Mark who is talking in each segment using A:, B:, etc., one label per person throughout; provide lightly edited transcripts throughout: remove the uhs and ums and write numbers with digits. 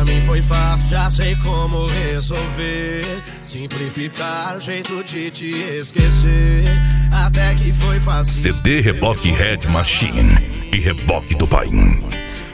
A: Pra mim foi fácil, já sei como resolver. Simplificar o jeito de te esquecer. Até que foi fácil.
B: CD Reboque Red Machine e Reboque do Paim.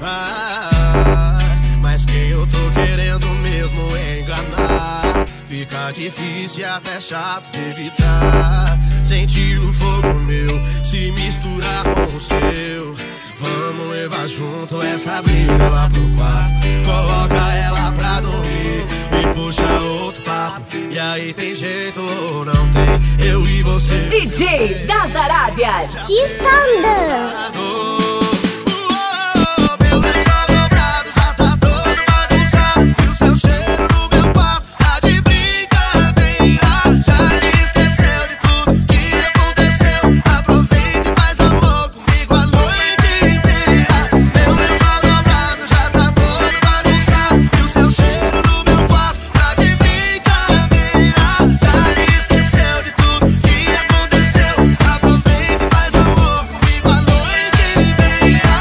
A: Mas quem eu tô querendo mesmo é enganar. Fica difícil e até chato de evitar. Sentir o fogo meu se misturar com o seu. Vamos levar junto essa briga lá pro quarto. Coloca ela pra dormir e puxa outro papo. E aí tem jeito ou não tem? Eu e você.
C: DJ das Arábias.
D: Descandando.
A: Meu lençol dobrado já tá todo bagunçado. E o seu cheiro no meu quarto tá de brincadeira. Já me esqueceu de tudo que aconteceu. Aproveita e faz amor comigo a noite inteira. Meu lençol dobrado já tá todo bagunçado. E o seu cheiro no meu quarto tá de brincadeira. Já me esqueceu de tudo que aconteceu. Aproveita e faz amor comigo a noite inteira.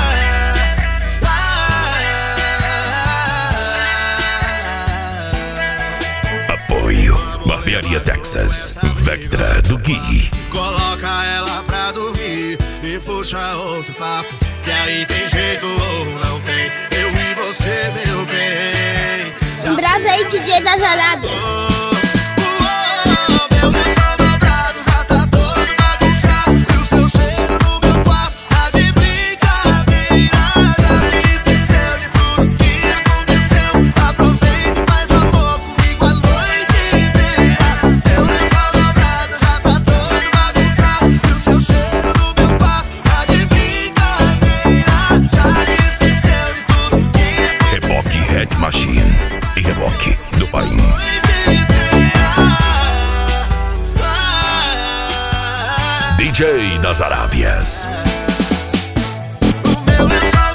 B: Apoio Barbearia Texas, Vectra do Gui.
A: Coloca ela pra dormir e puxa outro papo. E aí tem jeito ou não tem? Eu e você, meu bem. Já
D: Brava aí, DJ das Arábias.
A: Meu lençol dobrado já tá todo bagunçado. E o seu cheiro no meu quarto tá de brincadeira. Já me esqueceu de tudo que aconteceu. Aproveita e faz amor comigo a noite inteira. Meu lençol dobrado já tá todo bagunçado. E o seu cheiro no meu quarto tá de brincadeira. Já me esqueceu de tudo que aconteceu.
B: Reboque Red Machine e Reboque do Paim. DJ das Arábias.
A: O meu lençol